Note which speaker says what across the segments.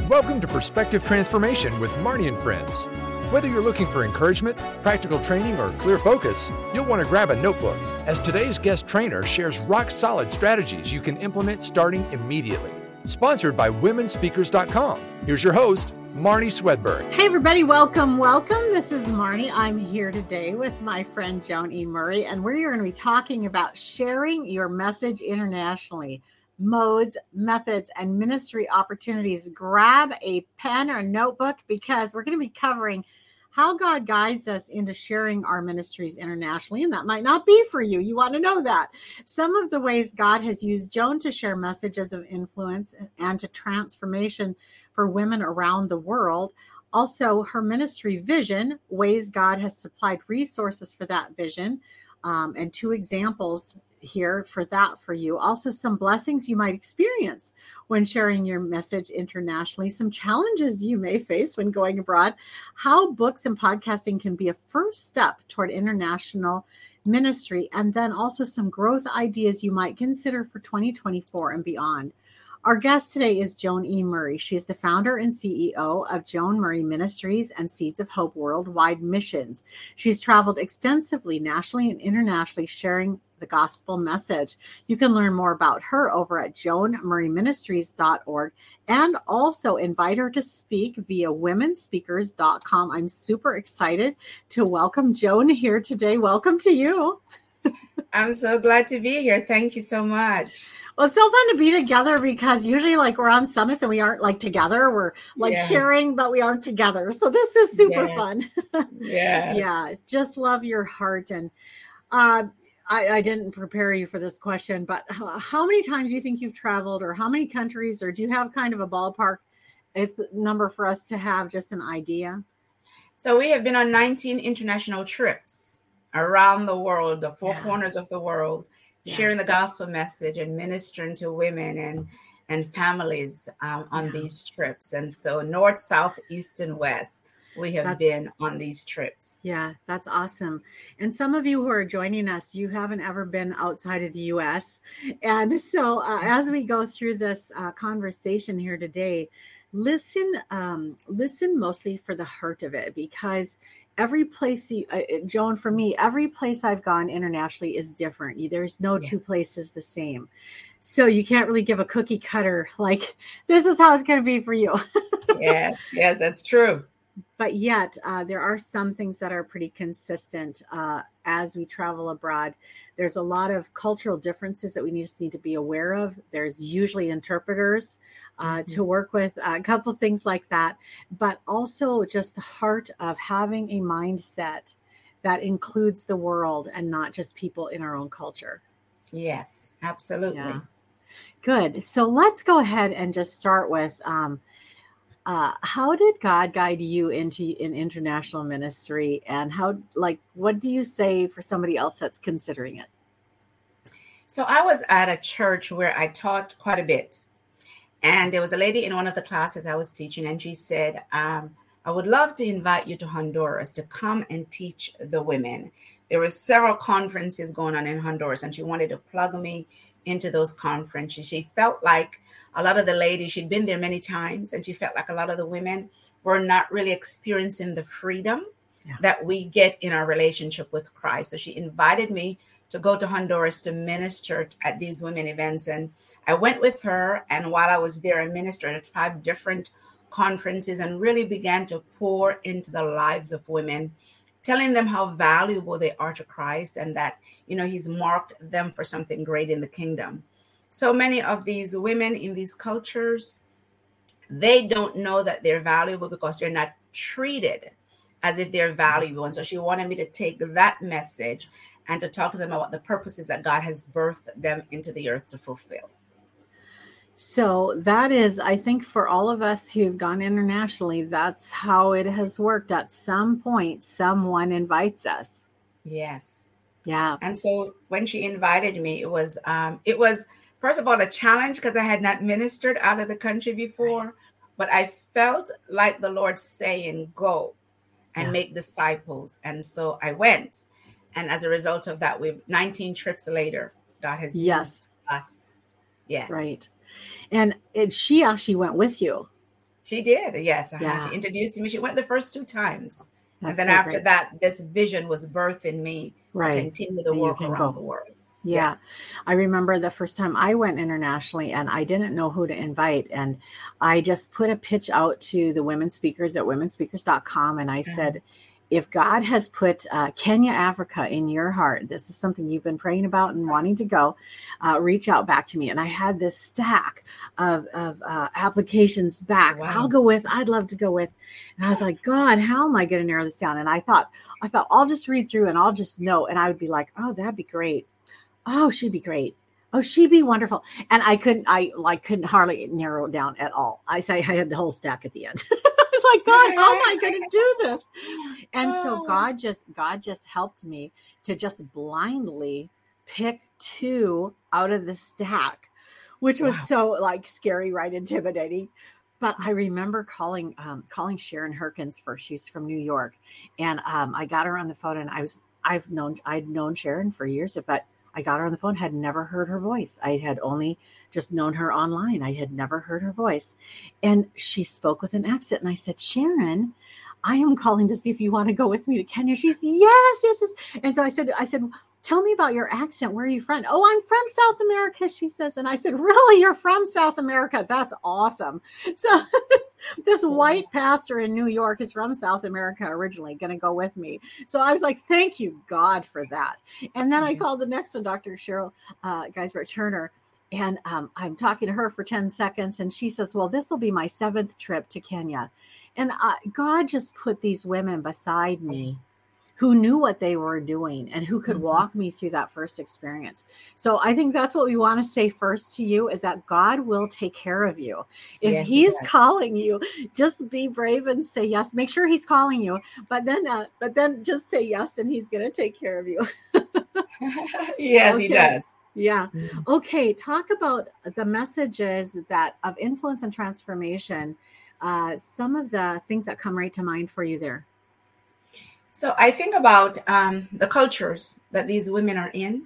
Speaker 1: Welcome to Perspective Transformation with Marnie and Friends. Whether you're looking for encouragement, practical training, or clear focus, you'll want to grab a notebook, as today's guest trainer shares rock-solid strategies you can implement starting immediately. Sponsored by WomenSpeakers.com. Here's your host, Marnie Swedberg.
Speaker 2: Hey everybody, welcome. This is Marnie. I'm here today with my friend Joan E. Murray, and we're going to be talking about sharing your message internationally. Modes, methods, and ministry opportunities. Grab a pen or notebook because we're going to be covering how God guides us into sharing our ministries internationally. And that might not be for you. You want to know that. Some of the ways God has used Joan to share messages of influence and to transformation for women around the world. Also, her ministry vision, ways God has supplied resources for that vision, and two examples here for you. Also, some blessings you might experience when sharing your message internationally, some challenges you may face when going abroad, how books and podcasting can be a first step toward international ministry, and then also some growth ideas you might consider for 2024 and beyond. Our guest today is Joan E. Murray. She is the founder and CEO of Joan Murray Ministries and Seeds of Hope Worldwide Missions. She's traveled extensively, nationally and internationally, sharing the gospel message. You can learn more about her over at joanmurrayministries.org and also invite her to speak via WomenSpeakers.com. I'm super excited to welcome Joan here today. Welcome to you.
Speaker 3: I'm so glad to be here. Thank you so much.
Speaker 2: Well, it's so fun to be together because usually we're on summits and we aren't together. We're sharing, but we aren't together. So this is super fun. Yeah. Just love your heart. And I didn't prepare you for this question, but how many times do you think you've traveled, or how many countries, or do you have kind of a ballpark number for us to have just an idea?
Speaker 3: So we have been on 19 international trips around the world, the four corners of the world, sharing the gospel message and ministering to women and families on these trips. And so north, south, east, and west, we have been on these trips.
Speaker 2: Yeah, that's awesome. And some of you who are joining us, you haven't ever been outside of the U.S. And so as we go through this conversation here today, listen mostly for the heart of it, because every place, Joan, for me, every place I've gone internationally is different. There's no two places the same. So you can't really give a cookie cutter, like, this is how it's going to be for you.
Speaker 3: Yes, that's true.
Speaker 2: But yet there are some things that are pretty consistent as we travel abroad. There's a lot of cultural differences that we just need to be aware of. There's usually interpreters to work with, a couple of things like that. But also just the heart of having a mindset that includes the world and not just people in our own culture.
Speaker 3: Yes, absolutely.
Speaker 2: Yeah. Good. So let's go ahead and just start with how did God guide you into an international ministry, and what do you say for somebody else that's considering it?
Speaker 3: So I was at a church where I taught quite a bit, and there was a lady in one of the classes I was teaching, and she said, I would love to invite you to Honduras to come and teach the women. There were several conferences going on in Honduras, and she wanted to plug me into those conferences. She felt like a lot of the ladies, she'd been there many times, and she felt like a lot of the women were not really experiencing the freedom that we get in our relationship with Christ. So she invited me to go to Honduras to minister at these women events. And I went with her. And while I was there, I ministered at 5 different conferences and really began to pour into the lives of women, telling them how valuable they are to Christ and that, he's marked them for something great in the kingdom. So many of these women in these cultures, they don't know that they're valuable because they're not treated as if they're valuable. And so she wanted me to take that message and to talk to them about the purposes that God has birthed them into the earth to fulfill.
Speaker 2: So that is, I think, for all of us who've gone internationally, that's how it has worked. At some point, someone invites us.
Speaker 3: Yes.
Speaker 2: Yeah.
Speaker 3: And so when she invited me, it was first of all, a challenge because I had not ministered out of the country before, but I felt like the Lord saying, go and make disciples. And so I went. And as a result of that, 19 trips later, God has used us. Yes.
Speaker 2: Right. And she actually went with you.
Speaker 3: She did, yes.
Speaker 2: Yeah.
Speaker 3: She introduced me. She went the first 2 times.
Speaker 2: That's
Speaker 3: And then
Speaker 2: so
Speaker 3: after
Speaker 2: great.
Speaker 3: that, this vision was birthed in me to
Speaker 2: Right.
Speaker 3: continue the
Speaker 2: That you
Speaker 3: work
Speaker 2: can
Speaker 3: around
Speaker 2: go.
Speaker 3: the world.
Speaker 2: Yeah.
Speaker 3: Yes.
Speaker 2: I remember the first time I went internationally and I didn't know who to invite. And I just put a pitch out to the women speakers at womenspeakers.com. And I said, if God has put Kenya, Africa in your heart, this is something you've been praying about and wanting to go, reach out back to me. And I had this stack of applications back.
Speaker 3: Wow.
Speaker 2: I'll go with, I'd love to go with. And I was like, God, how am I going to narrow this down? And I thought I'll just read through and I'll just know. And I would be like, oh, that'd be great. Oh, she'd be great. Oh, she'd be wonderful. And I couldn't hardly narrow it down at all. I had the whole stack at the end. I was like, God, how am I going to do this? And so God just helped me to just blindly pick 2 out of the stack, which was so like scary, right? Intimidating. But I remember calling Sharon Herkins first. She's from New York. And I got her on the phone and I'd known Sharon for years, but I got her on the phone, had never heard her voice. I had only just known her online. I had never heard her voice. And she spoke with an accent. And I said, Sharon, I am calling to see if you want to go with me to Kenya. She said, yes. And so I said, tell me about your accent. Where are you from? Oh, I'm from South America, she says. And I said, really? You're from South America? That's awesome. So this white pastor in New York is from South America originally, going to go with me. So I was like, thank you, God, for that. And then I called the next one, Dr. Cheryl Geisbert Turner. And I'm talking to her for 10 seconds. And she says, well, this will be my 7th trip to Kenya. And God just put these women beside me who knew what they were doing and who could walk me through that first experience. So I think that's what we want to say first to you is that God will take care of you. If he's calling you, just be brave and say yes. Make sure he's calling you, but then just say yes and he's going to take care of you.
Speaker 3: Yes, he does.
Speaker 2: Yeah. Okay. Talk about the messages that of influence and transformation. Some of the things that come right to mind for you there.
Speaker 3: So I think about the cultures that these women are in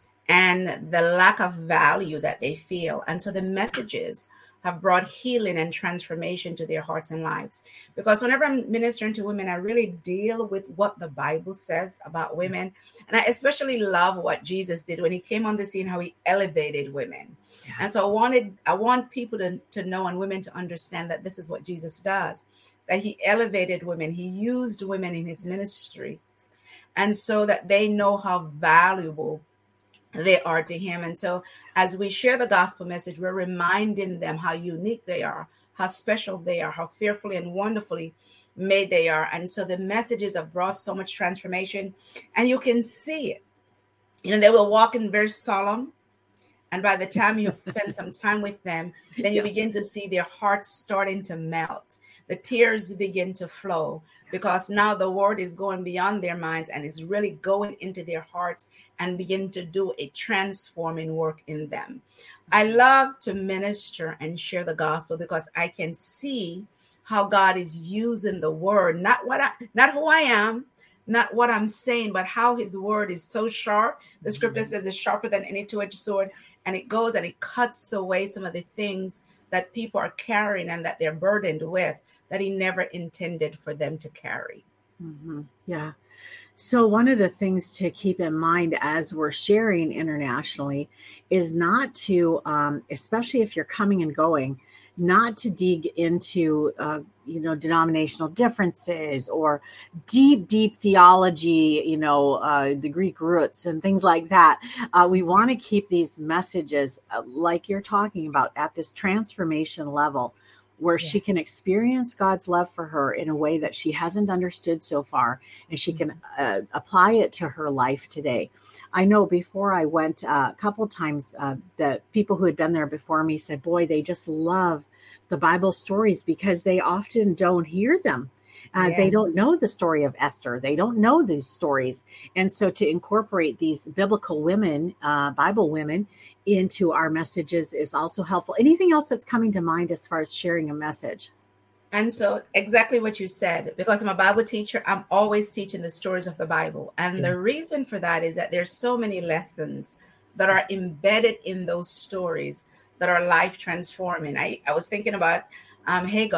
Speaker 3: and the lack of value that they feel. And so the messages have brought healing and transformation to their hearts and lives. Because whenever I'm ministering to women, I really deal with what the Bible says about women. And I especially love what Jesus did when he came on the scene, how he elevated women. Yeah. And so I want people to know and women to understand that this is what Jesus does, that he elevated women. He used women in his ministry. And so that they know how valuable they are to him. And so as we share the gospel message, we're reminding them how unique they are, how special they are, how fearfully and wonderfully made they are. And so the messages have brought so much transformation, and you can see it. You know, they will walk in very solemn. And by the time you've spent some time with them, then you begin to see their hearts starting to melt. The tears begin to flow because now the word is going beyond their minds and is really going into their hearts and begin to do a transforming work in them. I love to minister and share the gospel because I can see how God is using the word, not who I am, not what I'm saying, but how his word is so sharp. The scripture says it's sharper than any two-edged sword, and it goes and it cuts away some of the things that people are carrying and that they're burdened with, that he never intended for them to carry.
Speaker 2: Mm-hmm. Yeah. So one of the things to keep in mind as we're sharing internationally is not to, especially if you're coming and going, not to dig into, denominational differences or deep theology, the Greek roots and things like that. We want to keep these messages like you're talking about at this transformation level, where she can experience God's love for her in a way that she hasn't understood so far, and she can apply it to her life today. I know before I went a couple times, the people who had been there before me said, boy, they just love the Bible stories because they often don't hear them. They don't know the story of Esther. They don't know these stories. And so to incorporate these biblical women, Bible women, into our messages is also helpful. Anything else that's coming to mind as far as sharing a message?
Speaker 3: And so exactly what you said, because I'm a Bible teacher, I'm always teaching the stories of the Bible. And the reason for that is that there's so many lessons that are embedded in those stories that are life transforming. I was thinking about Hagar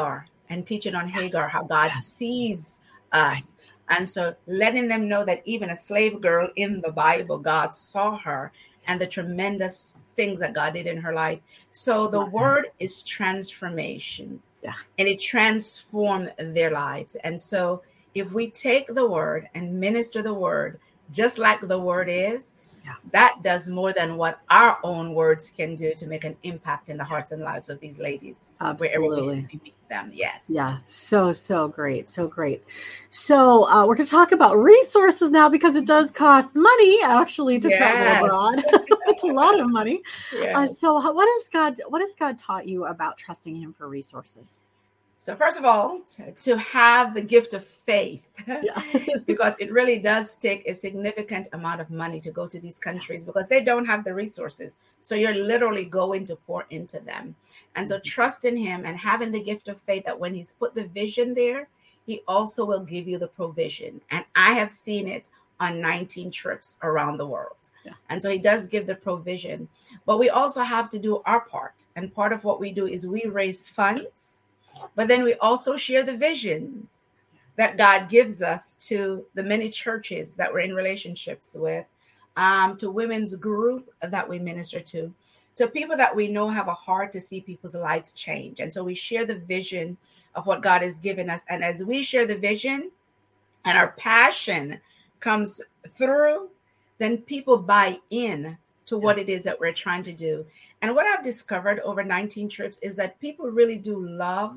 Speaker 3: and teaching on Hagar, how God sees us.
Speaker 2: Right.
Speaker 3: And so letting them know that even a slave girl in the Bible, God saw her and the tremendous things that God did in her life. So the word is transformation.
Speaker 2: Yeah.
Speaker 3: And it transformed their lives. And so if we take the word and minister the word just like the word is, that does more than what our own words can do to make an impact in the hearts and lives of these ladies.
Speaker 2: Absolutely.
Speaker 3: Wherever we meet them. Yes.
Speaker 2: Yeah. So great. So great. So we're going to talk about resources now, because it does cost money actually to travel abroad. It's a lot of money.
Speaker 3: Yes.
Speaker 2: So what has God taught you about trusting him for resources?
Speaker 3: So first of all, to have the gift of faith, because it really does take a significant amount of money to go to these countries because they don't have the resources. So you're literally going to pour into them. And so trust in him and having the gift of faith that when he's put the vision there, he also will give you the provision. And I have seen it on 19 trips around the world. Yeah. And so he does give the provision. But we also have to do our part. And part of what we do is we raise funds. But then we also share the visions that God gives us to the many churches that we're in relationships with, to women's group that we minister to people that we know have a heart to see people's lives change. And so we share the vision of what God has given us. And as we share the vision and our passion comes through, then people buy in to what it is that we're trying to do. And what I've discovered over 19 trips is that people really do love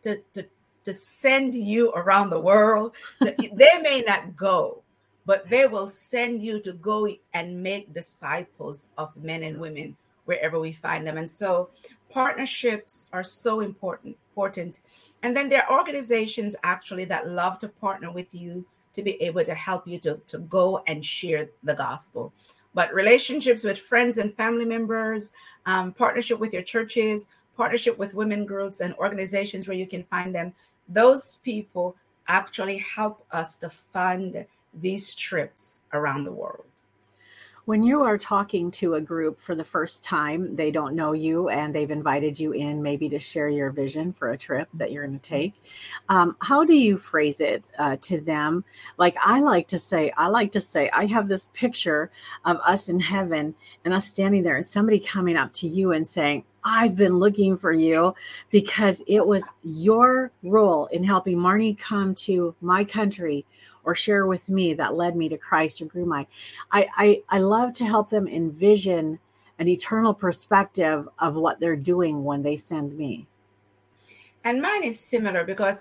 Speaker 3: to send you around the world. They may not go, but they will send you to go and make disciples of men and women wherever we find them. And so partnerships are so important. And then there are organizations actually that love to partner with you to be able to help you to go and share the gospel. But relationships with friends and family members, partnership with your churches, partnership with women groups and organizations where you can find them, those people actually help us to fund these trips around the world.
Speaker 2: When you are talking to a group for the first time, they don't know you and they've invited you in maybe to share your vision for a trip that you're going to take. How do you phrase it to them? Like I like to say, I have this picture of us in heaven and us standing there and somebody coming up to you and saying, I've been looking for you because it was your role in helping Marnie come to my country or share with me that led me to Christ or grew I love to help them envision an eternal perspective of what they're doing when they send me.
Speaker 3: And mine is similar because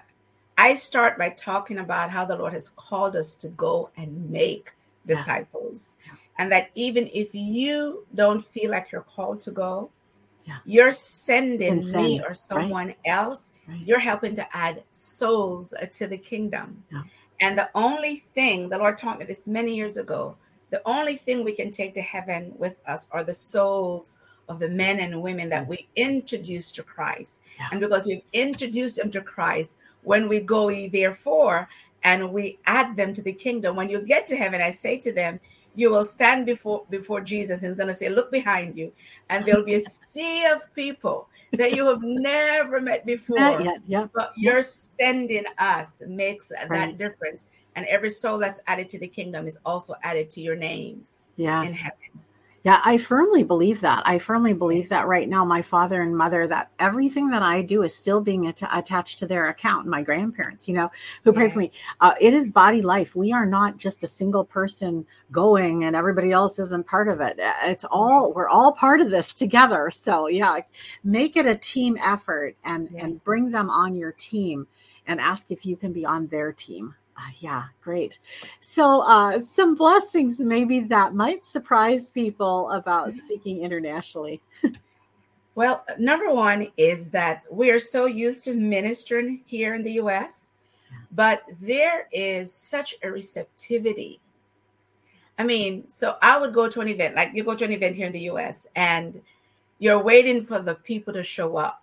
Speaker 3: I start by talking about how the Lord has called us to go and make disciples. Yeah. And that even if you don't feel like you're called to go, you're sending me or someone else, you're helping to add souls to the kingdom. Yeah. And the only thing, the Lord taught me this many years ago, the only thing we can take to heaven with us are the souls of the men and women that we introduce to Christ. Yeah. And because we've introduced them to Christ, when we go ye therefore, and we add them to the kingdom, when you get to heaven, I say to them, you will stand before Jesus and he's going to say, look behind you. And there'll be a sea of people that you have never met before. Not yet. Yep. But your sending us makes that difference. And every soul that's added to the kingdom is also added to your names in heaven.
Speaker 2: Yeah, I firmly believe that. I firmly believe that right now, my father and mother, that everything that I do is still being attached to their account. My grandparents, who pray for me. It is body life. We are not just a single person going and everybody else isn't part of it. It's all, we're all part of this together. So make it a team effort and bring them on your team and ask if you can be on their team. Great. So some blessings maybe that might surprise people about speaking internationally.
Speaker 3: Well, number one is that we are so used to ministering here in the U.S., but there is such a receptivity. I mean, so I would go to an event, like you go to an event here in the U.S., and you're waiting for the people to show up.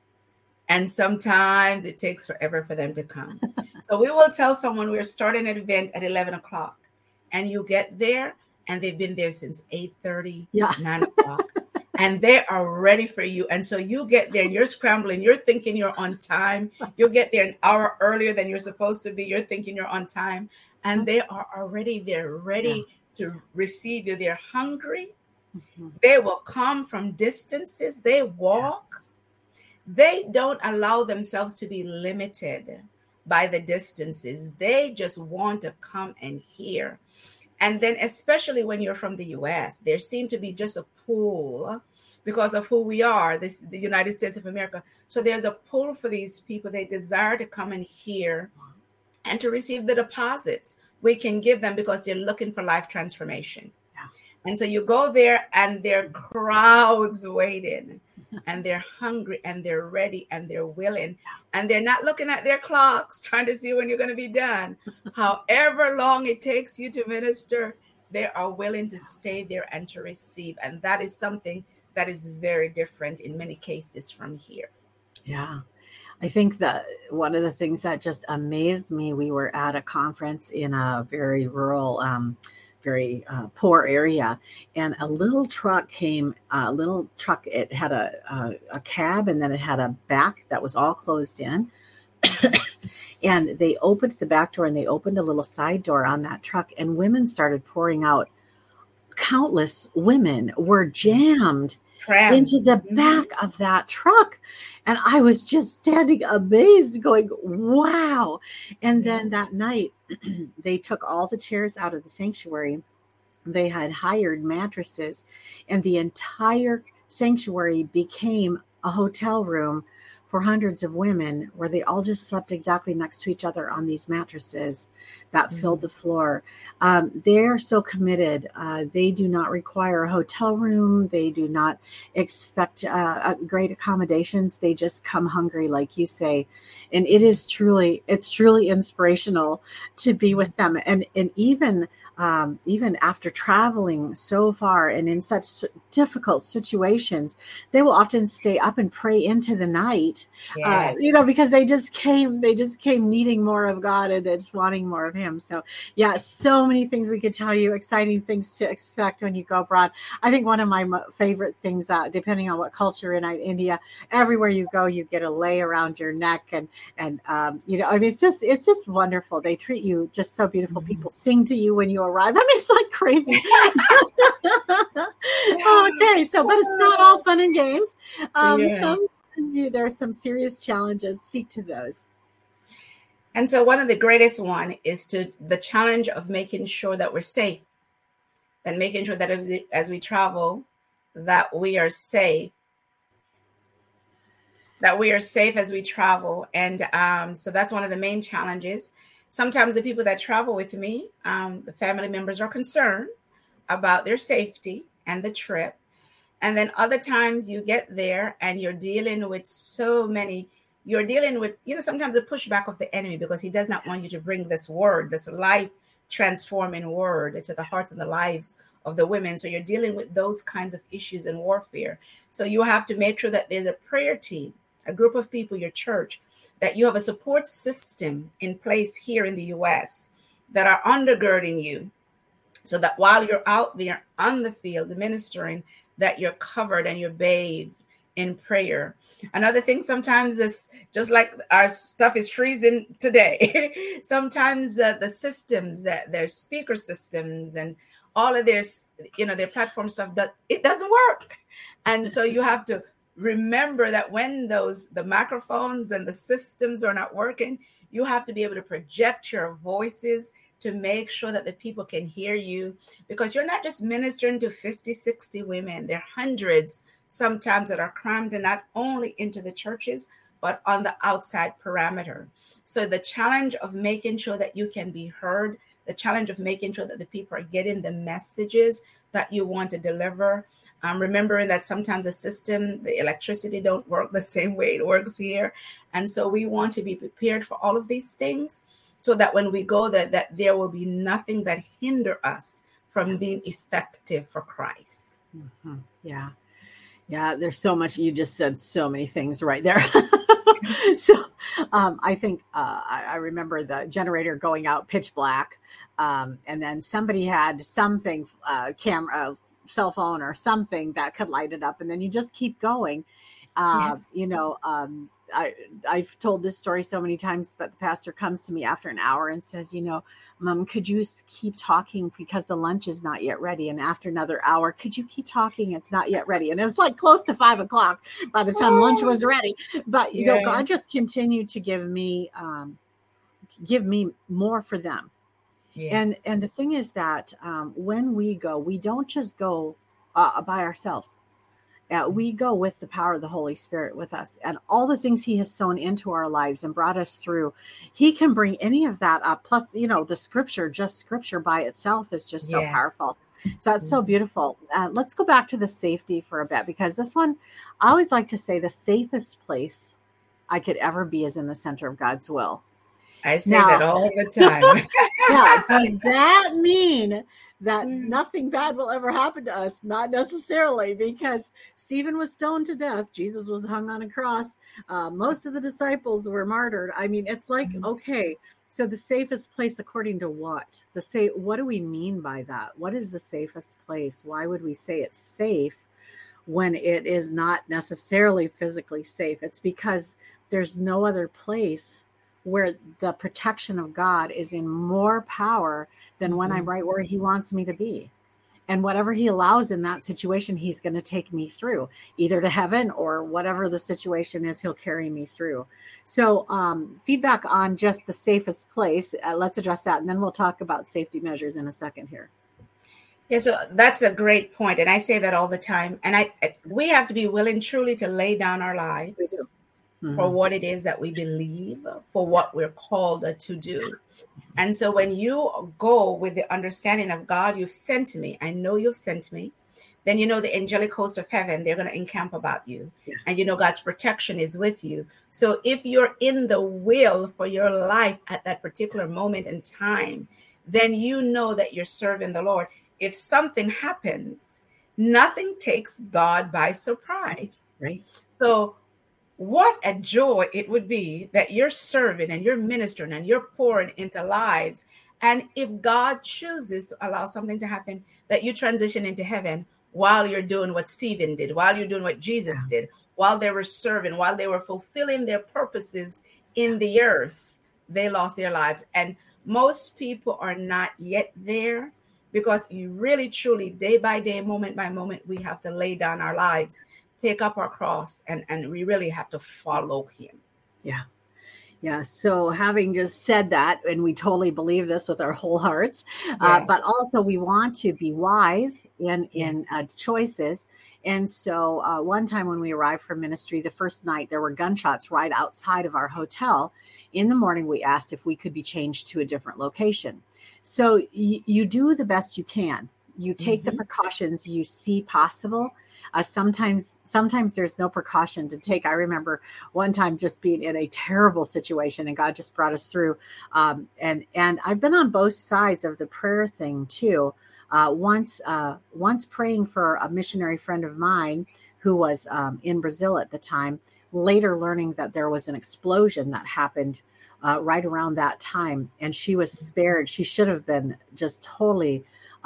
Speaker 3: And sometimes it takes forever for them to come. So we will tell someone we're starting an event at 11 o'clock. And you get there and they've been there since 8:30, 9 o'clock. and they are ready for you. And so you get there, you're scrambling, you're thinking you're on time. You'll get there an hour earlier than you're supposed to be. You're thinking you're on time, and they are already there, ready to receive you. They're hungry. They will come from distances. They walk. Yes. They don't allow themselves to be limited by the distances. They just want to come and hear. And then especially when you're from the US, there seems to be just a pull because of who we are, the United States of America. So there's a pull for these people. They desire to come and hear and to receive the deposits we can give them because they're looking for life transformation. Yeah. And so you go there and there are crowds waiting. And they're hungry and they're ready and they're willing, and they're not looking at their clocks trying to see when you're going to be done. However long it takes you to minister, they are willing to stay there and to receive. And that is something that is very different in many cases from here.
Speaker 2: Yeah. I think that one of the things that just amazed me, we were at a conference in a very rural, very poor area, and a little truck came, it had a cab, and then it had a back that was all closed in. And they opened the back door and they opened a little side door on that truck, and women started pouring out. Countless women were jammed into the back of that truck. And I was just standing amazed going, wow. And then that night they took all the chairs out of the sanctuary. They had hired mattresses, and the entire sanctuary became a hotel room for hundreds of women, where they all just slept exactly next to each other on these mattresses that filled the floor. They're so committed. They do not require a hotel room. They do not expect great accommodations. They just come hungry, like you say. And it's truly inspirational to be with them. And even after traveling so far and in such difficult situations, they will often stay up and pray into the night, yes. Because they just came needing more of God and just wanting more of him. So yeah, so many things we could tell you, exciting things to expect when you go abroad. I think one of my favorite things, depending on what culture in India, everywhere you go, you get a lei around your neck, and it's just wonderful. They treat you just so beautiful. People sing to you when you arrive. I mean, it's like crazy. Okay, but it's not all fun and games. There are some serious challenges. Speak to those.
Speaker 3: And so one of the greatest one is the challenge of making sure that we're safe, and making sure that as we travel, that we are safe. That we are safe as we travel. And so that's one of the main challenges. Sometimes the people that travel with me, the family members are concerned about their safety and the trip. And then other times you get there and you're dealing with sometimes the pushback of the enemy, because he does not want you to bring this word, this life transforming word, to the hearts and the lives of the women. So you're dealing with those kinds of issues and warfare. So you have to make sure that there's a prayer team, a group of people, your church, that you have a support system in place here in the US that are undergirding you, so that while you're out there on the field ministering, that you're covered and you're bathed in prayer. Another thing, sometimes just like our stuff is freezing today, sometimes the systems, that their speaker systems and all of their platform stuff, it doesn't work. And so you have to remember that when the microphones and the systems are not working, you have to be able to project your voices to make sure that the people can hear you, because you're not just ministering to 50, 60 women. There are hundreds sometimes that are crammed in not only into the churches, but on the outside perimeter. So the challenge of making sure that you can be heard, the challenge of making sure that the people are getting the messages that you want to deliver. Remembering that sometimes the electricity don't work the same way it works here. And so we want to be prepared for all of these things, so that when we go there, that there will be nothing that hinder us from being effective for Christ.
Speaker 2: Mm-hmm. Yeah. Yeah. There's so much. You just said so many things right there. So I think I remember the generator going out pitch black. And then somebody had something, cell phone or something that could light it up. And then you just keep going.
Speaker 3: Yes.
Speaker 2: I've told this story so many times, but the pastor comes to me after an hour and says, Mom, could you keep talking because the lunch is not yet ready? And after another hour, could you keep talking? It's not yet ready. And it was like close to 5 o'clock by the time lunch was ready. But, God just continued to give me more for them. Yes. And the thing is that when we go, we don't just go by ourselves. We go with the power of the Holy Spirit with us, and all the things he has sown into our lives and brought us through. He can bring any of that up. Plus, the scripture by itself is just so powerful. So that's so beautiful. Let's go back to the safety for a bit, because this one, I always like to say the safest place I could ever be is in the center of God's will.
Speaker 3: I say that all the time.
Speaker 2: Yeah. Does that mean that nothing bad will ever happen to us? Not necessarily, because Stephen was stoned to death. Jesus was hung on a cross. Most of the disciples were martyred. I mean, it's like, okay, so the safest place according to what? What do we mean by that? What is the safest place? Why would we say it's safe when it is not necessarily physically safe? It's because there's no other place where the protection of God is in more power than when I'm right where he wants me to be. And whatever he allows in that situation, he's going to take me through, either to heaven or whatever the situation is, he'll carry me through. So feedback on just the safest place. Let's address that. And then we'll talk about safety measures in a second here.
Speaker 3: Yeah, so that's a great point. And I say that all the time. And we have to be willing truly to lay down our lives for what it is that we believe, for what we're called to do. And so when you go with the understanding of God, you've sent me, I know you've sent me, then the angelic host of heaven, they're going to encamp about you. Yeah. And God's protection is with you. So if you're in the will for your life at that particular moment in time, then you know that you're serving the Lord. If something happens, nothing takes God by surprise.
Speaker 2: Right.
Speaker 3: So what a joy it would be that you're serving and you're ministering and you're pouring into lives. And if God chooses to allow something to happen, that you transition into heaven while you're doing what Stephen did, while you're doing what Jesus did, while they were serving, while they were fulfilling their purposes in the earth, they lost their lives. And most people are not yet there, because you really, truly, day by day, moment by moment, we have to lay down our lives, take up our cross, and we really have to follow him.
Speaker 2: Yeah. Yeah. So having just said that, and we totally believe this with our whole hearts, but also we want to be wise in choices. And so one time when we arrived for ministry, the first night, there were gunshots right outside of our hotel. In the morning, we asked if we could be changed to a different location. So you do the best you can. You take the precautions you see possible. Sometimes there's no precaution to take. I remember one time just being in a terrible situation, and God just brought us through. And I've been on both sides of the prayer thing too. Once praying for a missionary friend of mine who was in Brazil at the time, later learning that there was an explosion that happened right around that time, and she was spared. She should have been just totally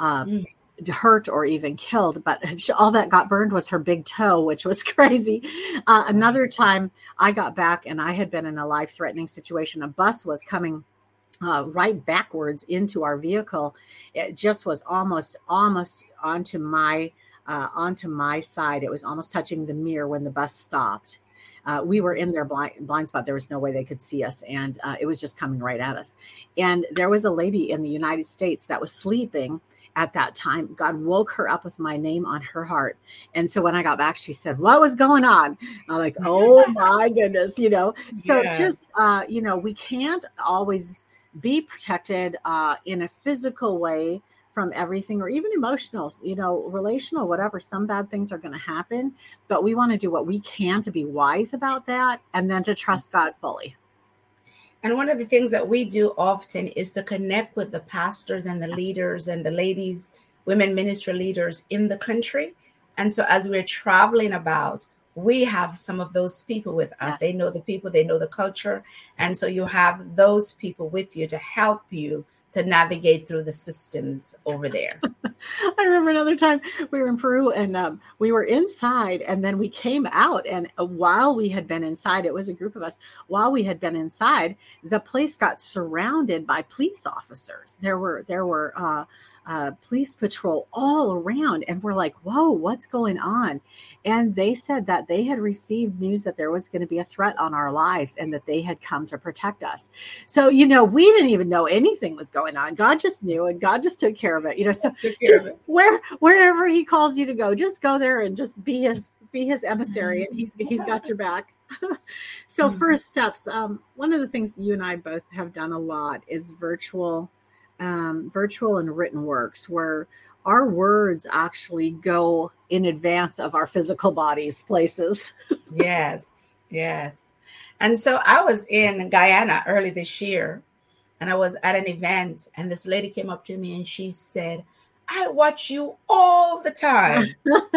Speaker 2: hurt or even killed, but all that got burned was her big toe, which was crazy. Another time I got back and I had been in a life-threatening situation. A bus was coming right backwards into our vehicle. It just was almost onto my side. It was almost touching the mirror when the bus stopped. We were in their blind spot. There was no way they could see us. And it was just coming right at us. And there was a lady in the United States that was sleeping at that time. God woke her up with my name on her heart. And so when I got back, she said, "What was going on?" I'm like, "Oh my goodness," So just, we can't always be protected in a physical way from everything, or even emotional, relational, whatever. Some bad things are going to happen, but we want to do what we can to be wise about that, and then to trust God fully.
Speaker 3: And one of the things that we do often is to connect with the pastors and the leaders and the ladies, women ministry leaders in the country. And so as we're traveling about, we have some of those people with us. Yes. They know the people, they know the culture. And so you have those people with you to help you to navigate through the systems over there.
Speaker 2: I remember another time we were in Peru and we were inside and then we came out. And while we had been inside, it was a group of us. While we had been inside, the place got surrounded by police officers. There were police patrol all around. And we're like, whoa, what's going on? And they said that they had received news that there was going to be a threat on our lives and that they had come to protect us. So, we didn't even know anything was going on. God just knew and God just took care of it. So just wherever he calls you to go, just go there and just be his emissary, and he's got your back. So first steps. One of the things you and I both have done a lot is virtual and written works where our words actually go in advance of our physical bodies places. Yes.
Speaker 3: And so I was in Guyana early this year, and I was at an event, and this lady came up to me and she said, I watch you all the time.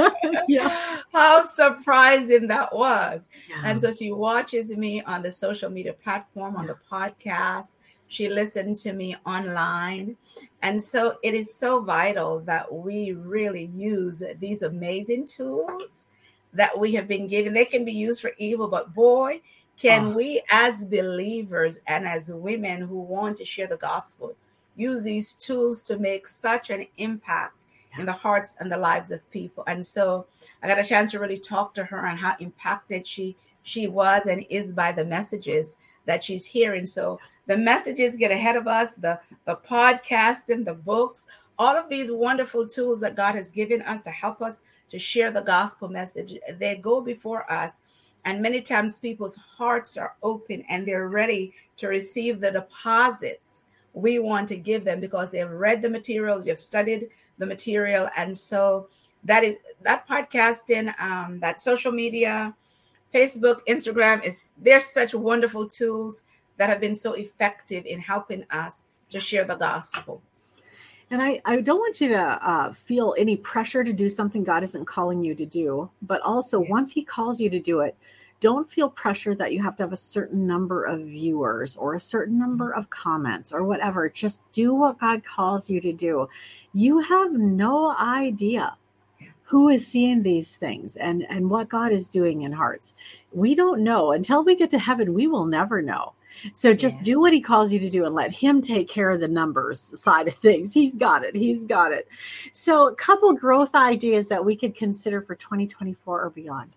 Speaker 3: Yeah. How surprising that was. Yeah. And so she watches me on the social media platform, on the podcast. She listened to me online. And so it is so vital that we really use these amazing tools that we have been given. They can be used for evil, but boy, can we as believers and as women who want to share the gospel, use these tools to make such an impact in the hearts and the lives of people. And so I got a chance to really talk to her on how impacted she was and is by the messages that she's hearing. So the messages get ahead of us, the podcast and the books, all of these wonderful tools that God has given us to help us to share the gospel message, they go before us. And many times people's hearts are open and they're ready to receive the deposits we want to give them because they've read the materials, they've studied the material. And so that podcasting, that social media, Facebook, Instagram, they're such wonderful tools that have been so effective in helping us to share the gospel.
Speaker 2: And I don't want you to feel any pressure to do something God isn't calling you to do. But also, once he calls you to do it, don't feel pressure that you have to have a certain number of viewers or a certain number of comments or whatever. Just do what God calls you to do. You have no idea who is seeing these things and what God is doing in hearts. We don't know. Until we get to heaven, we will never know. So just do what he calls you to do and let him take care of the numbers side of things. He's got it. So a couple growth ideas that we could consider for 2024 or beyond.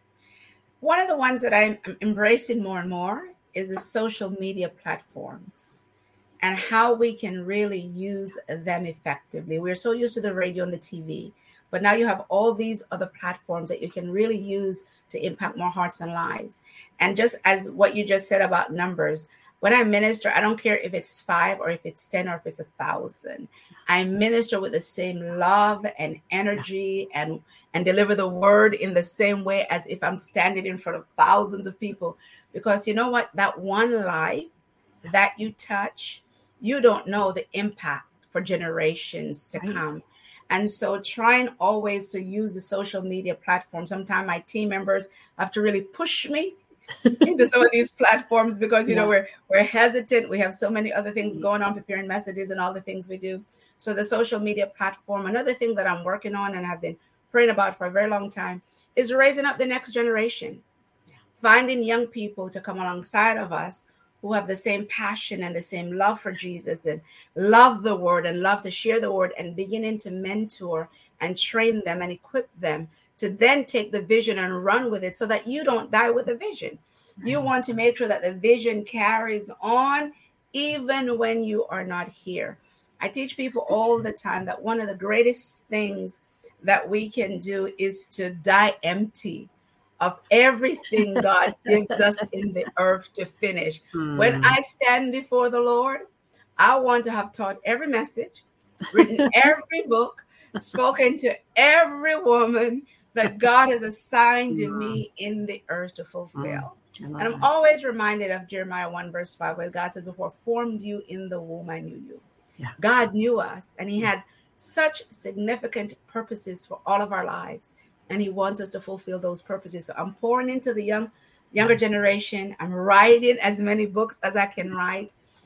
Speaker 3: One of the ones that I'm embracing more and more is the social media platforms and how we can really use them effectively. We're so used to the radio and the TV, but now you have all these other platforms that you can really use to impact more hearts and lives. And just as what you just said about numbers, when I minister, I don't care if it's 5 or if it's 10 or if it's 1,000. I minister with the same love and energy and deliver the word in the same way as if I'm standing in front of thousands of people. Because you know what? That one life that you touch, you don't know the impact for generations to come. And so trying always to use the social media platform. Sometimes my team members have to really push me into some of these platforms because, we're hesitant. We have so many other things going on, preparing messages and all the things we do. So the social media platform, another thing that I'm working on and have been praying about for a very long time is raising up the next generation, finding young people to come alongside of us who have the same passion and the same love for Jesus and love the word and love to share the word and beginning to mentor and train them and equip them to then take the vision and run with it so that you don't die with the vision. You want to make sure that the vision carries on even when you are not here. I teach people all the time that one of the greatest things that we can do is to die empty of everything God gives us in the earth to finish. When I stand before the Lord, I want to have taught every message, written every book, spoken to every woman that God has assigned to me in the earth to fulfill. And I'm always reminded of Jeremiah 1 verse 5, where God says, before I formed you in the womb, I knew you. Yeah. God knew us, and he had such significant purposes for all of our lives. And he wants us to fulfill those purposes. So I'm pouring into the younger generation. I'm writing as many books as I can write.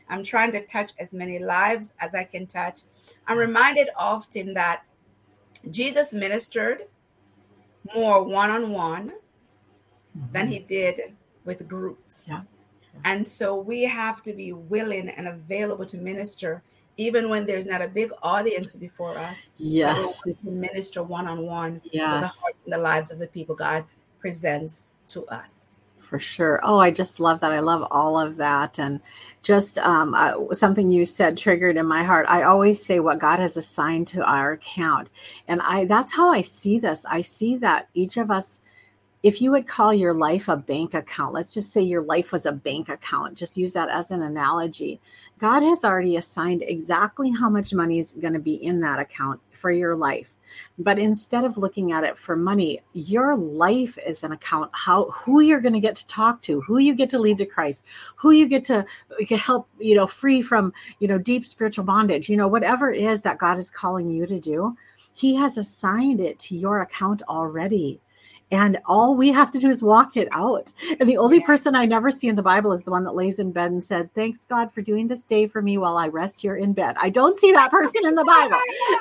Speaker 3: I'm trying to touch as many lives as I can touch. I'm reminded often that Jesus ministered more one-on-one than he did with groups.
Speaker 2: Yeah.
Speaker 3: And so we have to be willing and available to minister, even when there's not a big audience before us.
Speaker 2: Yes.
Speaker 3: We can minister one-on-one to the
Speaker 2: Yes.
Speaker 3: hearts and the lives of the people God presents to us.
Speaker 2: For sure. Oh, I just love that. I love all of that. And just something you said triggered in my heart. I always say what God has assigned to our account. And that's how I see this. I see that each of us, if you would call your life a bank account, let's just say your life was a bank account, just use that as an analogy. God has already assigned exactly how much money is going to be in that account for your life. But instead of looking at it for money, your life is an account, who you're going to get to talk to, who you get to lead to Christ, who you get to help, free from, deep spiritual bondage, whatever it is that God is calling you to do, he has assigned it to your account already. And all we have to do is walk it out. And the only person I never see in the Bible is the one that lays in bed and says, thanks God for doing this day for me while I rest here in bed. I don't see that person in the Bible.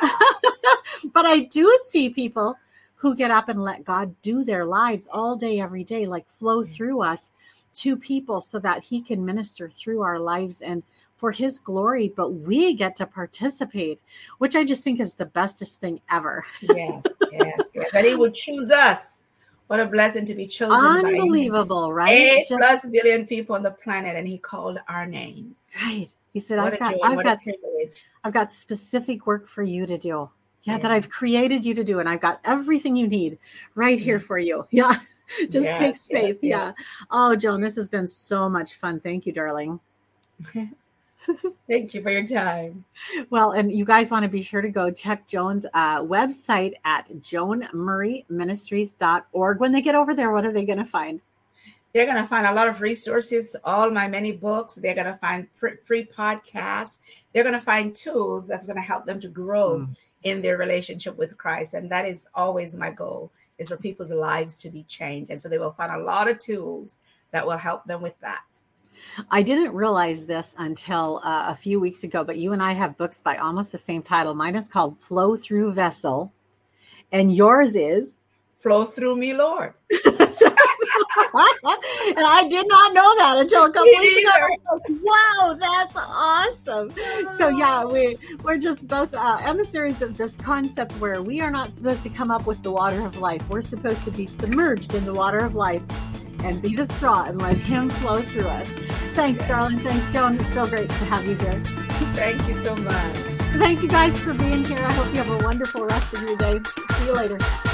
Speaker 2: But I do see people who get up and let God do their lives all day, every day, like flow through us to people so that he can minister through our lives and for his glory, but we get to participate, which I just think is the bestest thing ever.
Speaker 3: Yes. That he would choose us. What a blessing to be chosen.
Speaker 2: Unbelievable, right?
Speaker 3: 8+ billion people on the planet, and he called our names.
Speaker 2: Right. He said, I've got specific work for you to do. Yeah, that I've created you to do, and I've got everything you need right here for you. Yeah. Just take space. Yeah. Oh, Joan, this has been so much fun. Thank you, darling.
Speaker 3: Thank you for your time.
Speaker 2: Well, and you guys want to be sure to go check Joan's website at joanmurrayministries.org. When they get over there, what are they going to find?
Speaker 3: They're going to find a lot of resources, all my many books. They're going to find free podcasts. They're going to find tools that's going to help them to grow in their relationship with Christ. And that is always my goal, is for people's lives to be changed. And so they will find a lot of tools that will help them with that.
Speaker 2: I didn't realize this until a few weeks ago, but you and I have books by almost the same title. Mine is called Flow Through Vessel, and yours is
Speaker 3: Flow Through Me, Lord.
Speaker 2: And I did not know that until a couple weeks ago. Wow, that's awesome. So yeah, we're just both emissaries of this concept where we are not supposed to come up with the water of life. We're supposed to be submerged in the water of life and be the straw and let him flow through us. Thanks, darling. Thanks, Joan. It's so great to have you here.
Speaker 3: Thank you so much.
Speaker 2: Thanks, you guys, for being here. I hope you have a wonderful rest of your day. See you later.